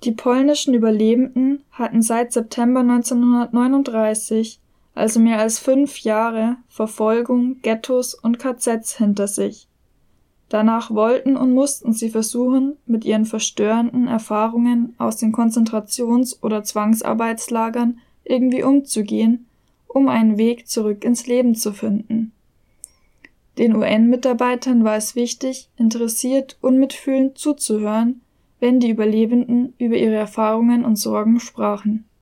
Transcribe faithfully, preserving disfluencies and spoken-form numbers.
Die polnischen Überlebenden hatten seit September neunzehnhundertneununddreißig, also mehr als fünf Jahre, Verfolgung, Ghettos und K Zs hinter sich. Danach wollten und mussten sie versuchen, mit ihren verstörenden Erfahrungen aus den Konzentrations- oder Zwangsarbeitslagern irgendwie umzugehen, um einen Weg zurück ins Leben zu finden. Den U N-Mitarbeitern war es wichtig, interessiert und mitfühlend zuzuhören, wenn die Überlebenden über ihre Erfahrungen und Sorgen sprachen